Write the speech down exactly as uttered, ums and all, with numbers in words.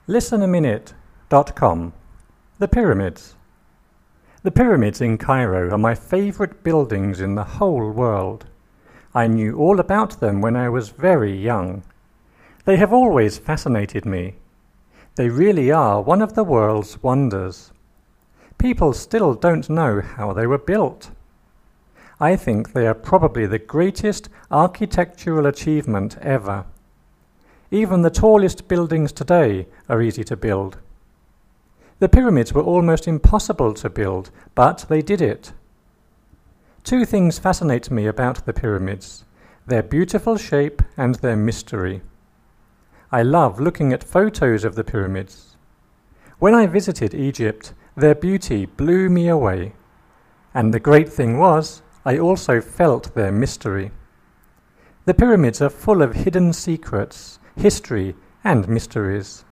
listen a minute dot com. The Pyramids. The pyramids in Cairo are my favourite buildings in the whole world. I knew all about them when I was very young. They have always fascinated me. They really are one of the world's wonders. People still don't know how they were built. I think they are probably the greatest architectural achievement ever. Even the tallest buildings today are easy to build. The pyramids were almost impossible to build, but they did it. Two things fascinate me about the pyramids: their beautiful shape and their mystery. I love looking at photos of the pyramids. When I visited Egypt, their beauty blew me away. And the great thing was, I also felt their mystery. The pyramids are full of hidden secrets, history, and mysteries.